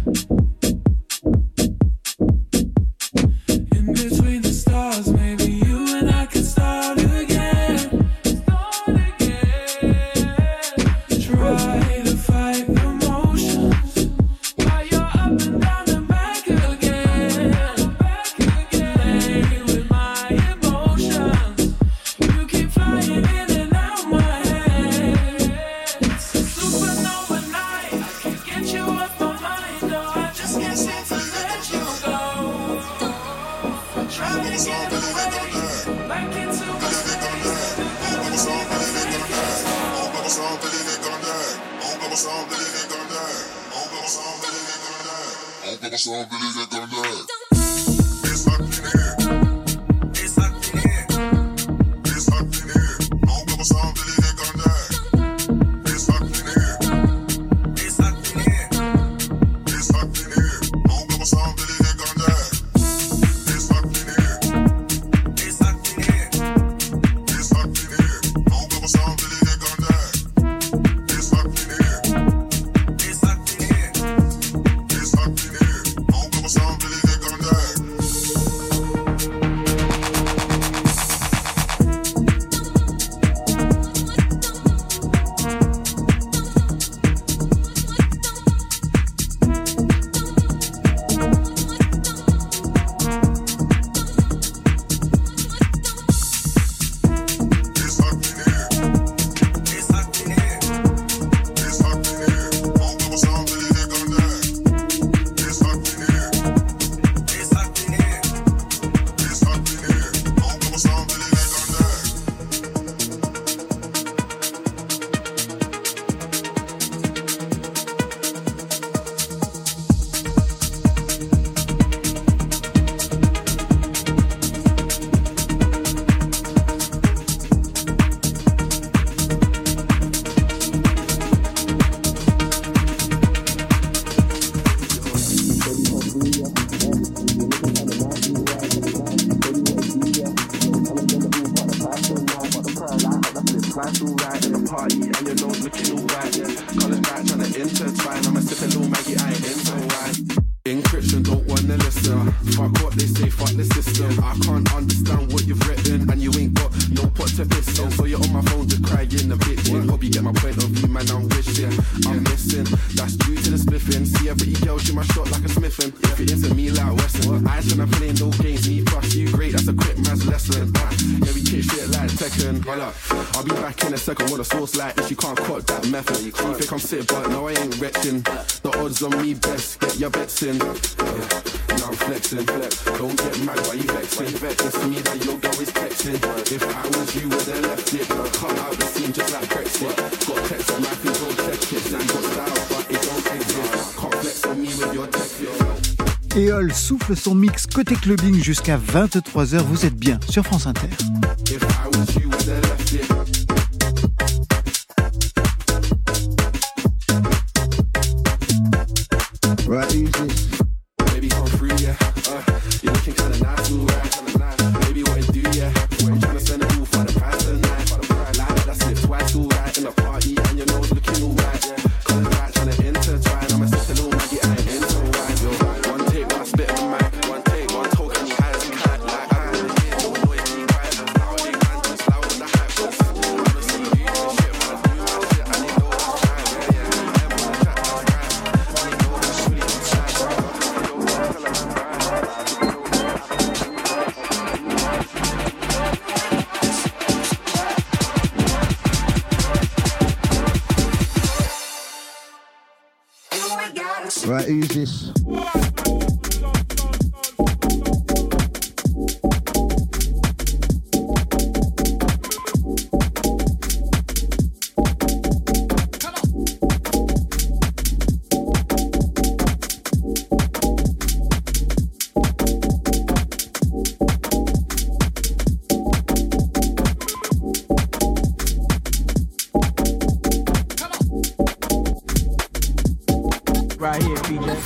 In between the stars, maybe you and I could start again. Start again. Try to fight the motions while you're up and down and back again. Back again. Play with my emotions. You keep flying in and out my head. It's a supernova night, I can't get you off my mind. No, I just can't seem to let you go. I'm trying to get away, back into my space. that's alright. In the party and your nose looking alright, yeah. Colours bright trying to intertwine. I'm a sipping little Maggie, I ain't into wine. Encryption, don't wanna listen. Fuck what they say, fuck the system. I can't understand what you've written, and you ain't got no pot to piss in. So you're on my phone just crying a bitch. Hope you get my point of view, man. I'm wishing, I'm missing. That's due to the spliffing. See every girl shoot my shot like a smithing. If it into me like Wesson, I shouldn't play no games. Me plus you great, that's a quick man's lesson. Uh, yeah, we kick shit like Tekken. Hold up, I'll be back in a second. What a source like if you can't cut that method. You think I'm sick, but no, I ain't wretching. The odds on me best, get your bets in. Yeah, now I'm flexing, flex. Don't get mad why you vexing. Vexing to me that your girl is texting. If I was you, would have left it. Come out the scene just like Brexit. Got text on my feet, don't check it. Now you got style, but it don't exist. Can't flex on me with your text. Éole souffle son mix côté clubbing jusqu'à vingt-trois heures. Vous êtes bien sur France Inter. If I was you, would have left it. Right, who's this? Baby, come free, yeah. Uh, you're looking kinda nice, alright, kinda nice. Baby, what it do, yeah. I'm tryna spend it all for the price tonight. For the price, like that, I slip twice, alright. In the party, and your nose looking alright, yeah. Colours bright, tryna intertwine. I'm a sister, little Maggie, I ain't into wine, yo. One take, when I spit in the mic. One take, one talk, and you hide as you can't, like I don't hear no noise, keep quiet. Nowadays, man, just loud with the hype, cause honestly, you do this shit, man, I do my shit, and they know I'm trying, yeah, yeah. Them on the track, I'm right. They know that surely I'm trying. Right, who's this? Right here, P J.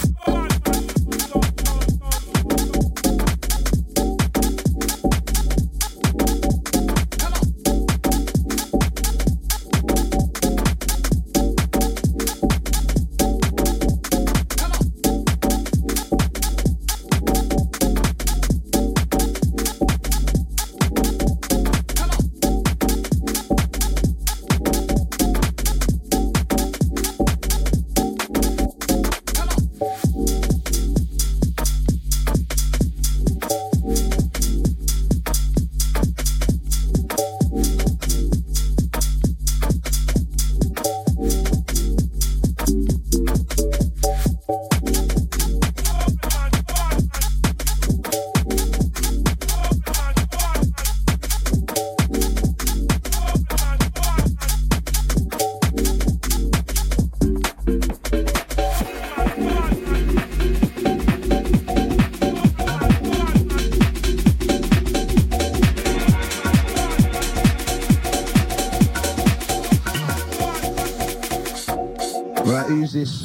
Right, who's this?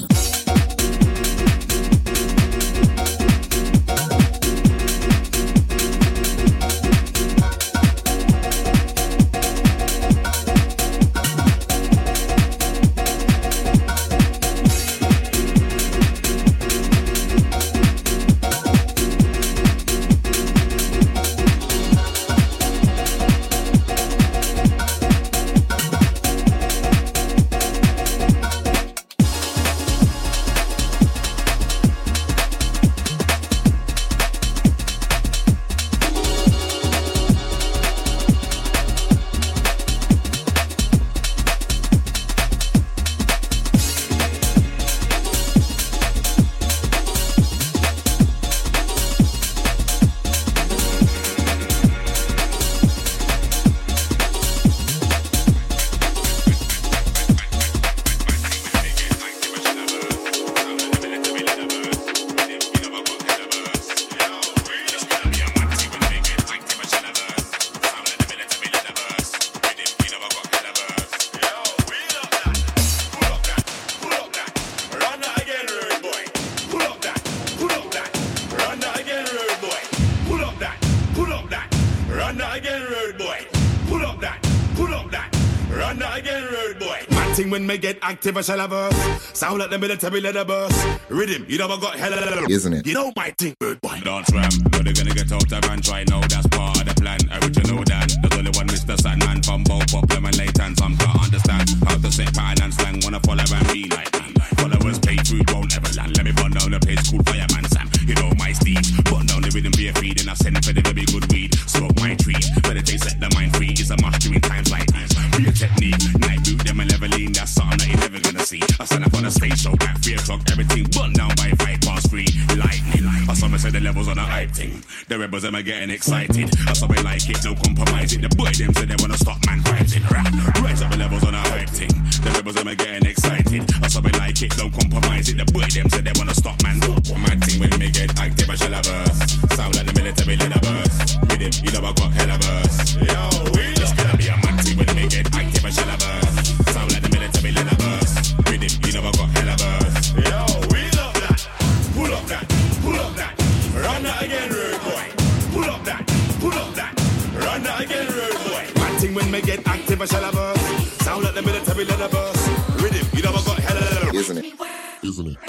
Run Run that again, rude boy. Mad thing when me get active, I shall have a sound like the military let a burst. Rhythm, you know I got hella. Isn't it? You know my thing, rude boy. Dance ram, know they're gonna get out of hand right now. That's part of the plan. Original Dan, there's only one Mister Sandman from both Problem and Layton. Some can't understand how to set pattern and slang. Wanna follow and be like me. Followers pay food won't ever land. Let me burn down the place called Fireman Sam. You know my steed. Burn down the rhythm, be a feed, and I send for the very good weed. Smoke my tree, meditate, set the mind free. It's a must during times like these. Real technique, night boot them and leveling. That's something that you're never gonna see. I stand up on a stage show at three o'clock. Everything burn down by five past three. Lightning. I saw me say the levels on a hype thing. The rebels them are getting excited. I saw me like it, no compromise it. The boy them say they wanna stop man fighting. Rise up the levels on a hype thing. The rebels them are getting excited. I saw me like it, no compromise it. The boy them say they wanna stop man. Mad thing when me get active, I shall have verse. Sound like the military let a verse. With him, you know I got hella verse. Yo, we it's gonna be a mad thing when me get active, I shall have verse. Sound like the military let a verse. With him, you know I got hella verse. Yo, we love that. Pull up that. Pull up that. Run that again, rude boy. Pull up that. Pull up that. Run that again, rude boy. Mad thing when me get active, I shall have verse. Sound like the military let a verse. Rhythm, you know I got hella. Isn't it? Isn't it?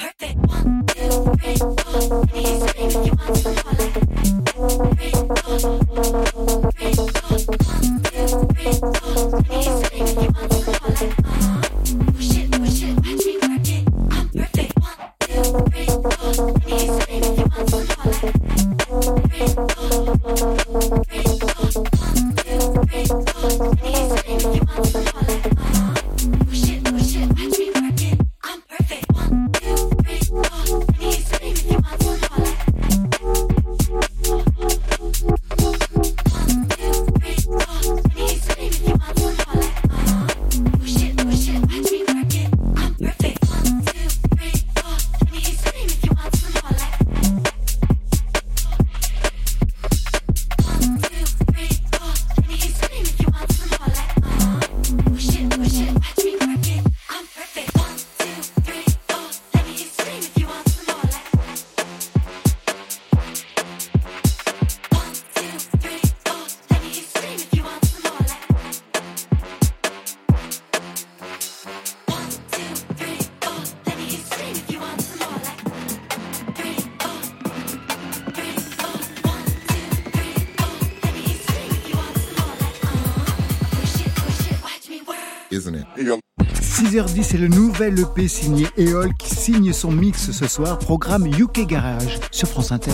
six heures dix, c'est le nouvel E P signé Eol qui signe son mix ce soir. Programme U K Garage sur France Inter.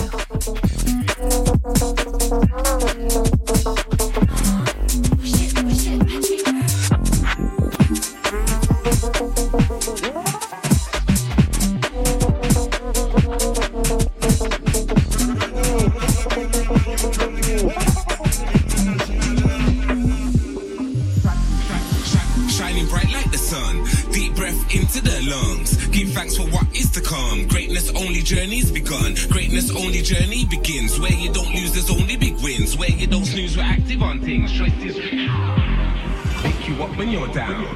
Journey's begun. Greatness only journey begins. Where you don't lose, there's only big wins. Where you don't snooze, we're active on things. Choice is pick you up when you're down.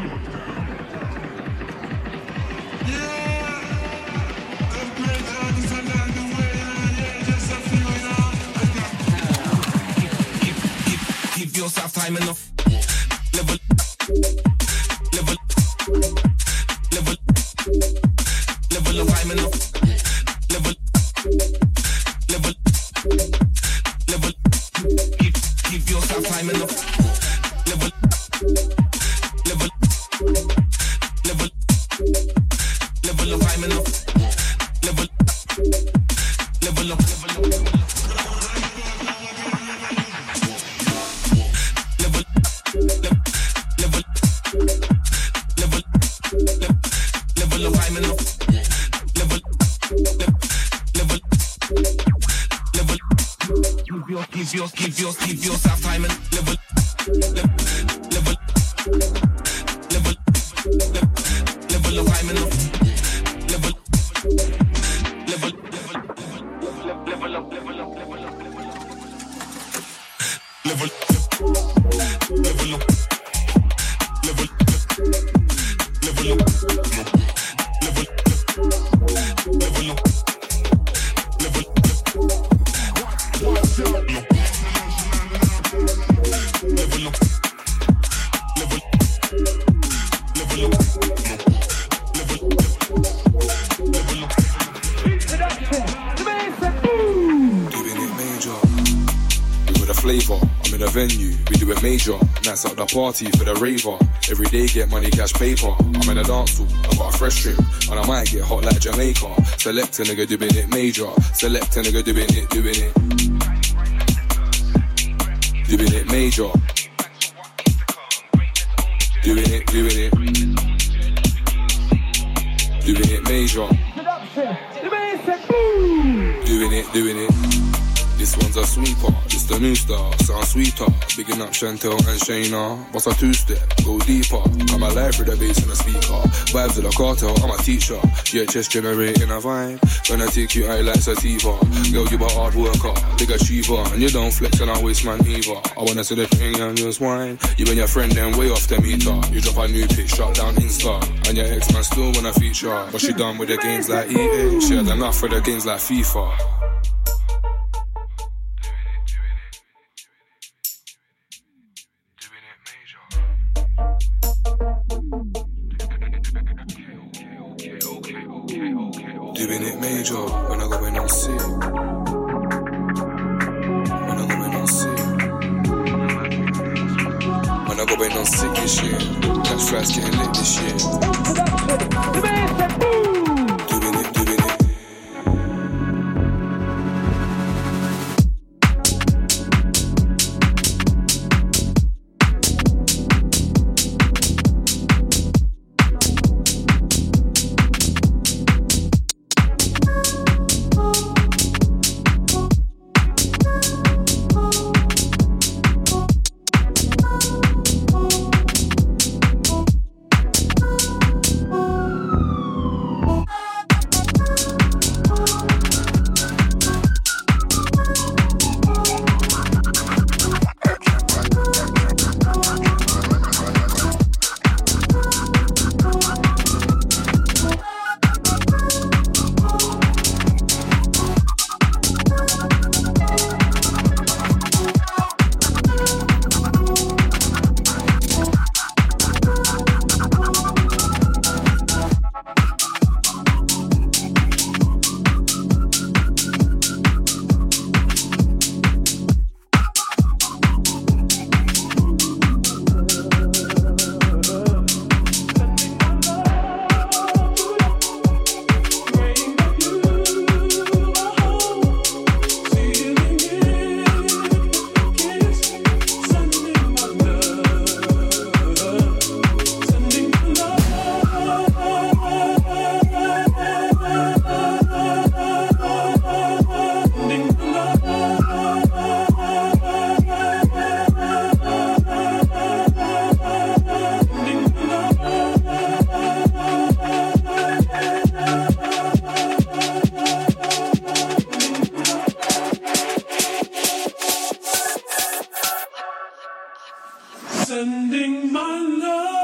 Give, give yourself time enough. Level, level, level, level of time enough. Level, level, level. Give, give yourself time enough. Level, level, level, level of time enough. Level, level up, level up. Level, level, level, level, level of time enough. Level, level, level. Give your, give your, give your, give yourself time and level, level, level, level, level of time enough. Level, level, level, level up, level up, level up, level, level up, level, level up, level, level up. Level up, level, flavour. I'm in a venue, we do it major. Nights out the party for the raver. Every day get money, cash, paper. I'm in a dance hall, I got a fresh trim. And I might get hot like Jamaica. Select a nigga doing it major. Select a nigga doing it, doing it. Doing it major. Doing it, doing it. Doing it major. Doing it, doing it. This one's a sweeper, this the new star, sound sweeter. Bigging up Chantel and Shayna. What's a two-step, go deeper. I'm alive with the bass and the speaker. Vibes of the cartel, I'm a teacher. Yeah, chest generating a vibe. Gonna take you out like Sativa. Girl, you a hard worker, big achiever. And you don't flex on a waist man either. I wanna see the thing and just wine. You and your friend then way off the meter. You drop a new pic, shut down Insta. And your ex-man still wanna feature. But she done with the games like E A. She had enough for the games like FIFA. Doing it major, when I go in on sick. When I go in on sick. When I go in on sick this year. Catch flights getting lit this year. Doing it, doing it. Sending my love.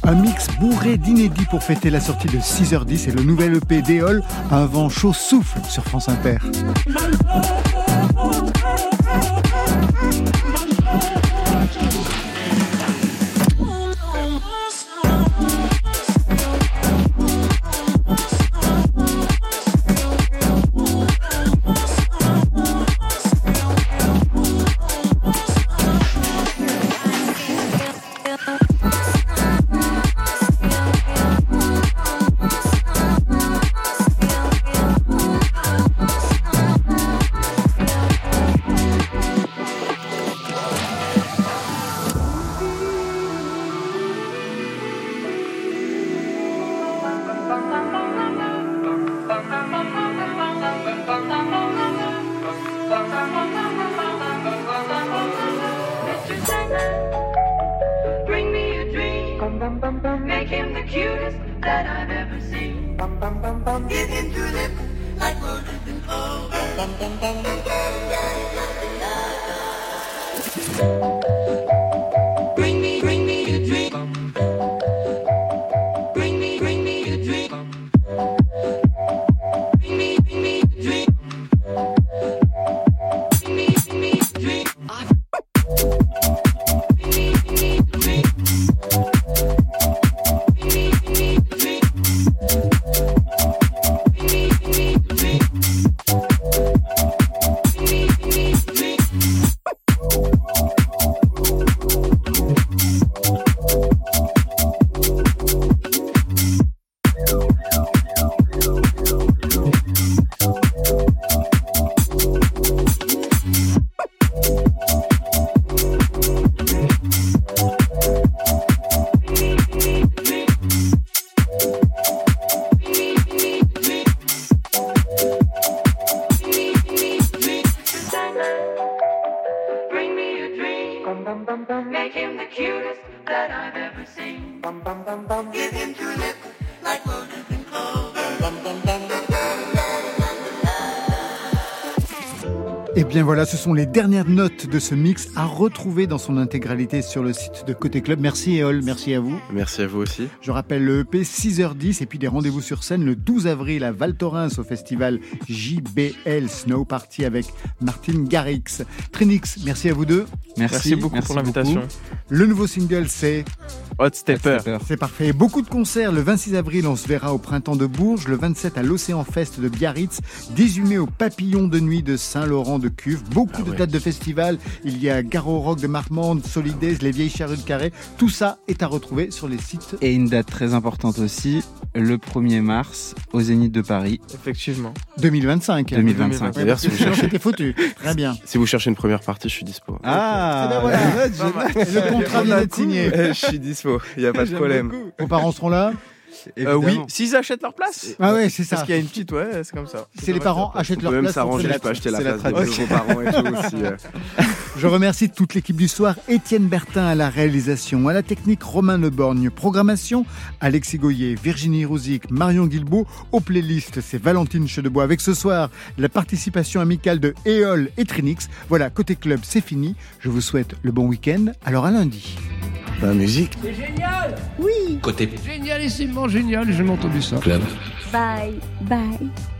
Un mix bourré d'inédits pour fêter la sortie de six heures dix et le nouvel E P d'Éole, Un vent chaud souffle sur France Inter. Et bien voilà, ce sont les dernières notes de ce mix à retrouver dans son intégralité sur le site de Côté Club. Merci Éole, merci à vous. Merci à vous aussi. Je rappelle le E P six heures dix et puis des rendez-vous sur scène le douze avril à Val Thorens au festival J B L Snow Party avec Martin Garrix. Trinix, merci à vous deux. Merci, merci beaucoup merci pour l'invitation. Beaucoup. Le nouveau single c'est Hot Stepper. Hot Stepper. C'est parfait. Beaucoup de concerts. Le vingt-six avril, on se verra au Printemps de Bourges. Le vingt-sept à l'Océan Fest de Biarritz. dix-huit mai au Papillon de Nuit de Saint-Laurent de Cuves. Beaucoup ah de ouais. dates de festivals. Il y a Garo Rock de Marmande, Solidays, les Vieilles Charrues de Carré. Tout ça est à retrouver sur les sites. Et une date très importante aussi, le premier mars au Zénith de Paris. Effectivement. deux mille vingt-cinq. deux mille vingt-cinq. Ouais, si vous cherchez, c'était foutu. Très bien. Si vous cherchez une première partie, je suis dispo. Ah, ben voilà. Le contrat vient d'être signé. Je suis dispo. Il n'y a pas de problème. Vos parents seront là? Euh, oui, s'ils achètent leur place. Ah ouais, c'est ça. Parce qu'il y a une petite, ouais, c'est comme ça. C'est les parents achètent leur place. On peut même s'arranger, je peux acheter la place de vos parents et tout aussi. Je remercie toute l'équipe du soir. Étienne Bertin à la réalisation, à la technique Romain Leborgne, programmation Alexis Goyer, Virginie Rouzic, Marion Guilbault. Aux playlists, c'est Valentine Chedebois avec ce soir la participation amicale de Éole et Trinix. Voilà, Côté Club, c'est fini. Je vous souhaite le bon week-end. Alors à lundi. La musique. C'est génial. Oui. Côté génialissimement génial, j'ai jamais entendu ça. Club. Bye, bye.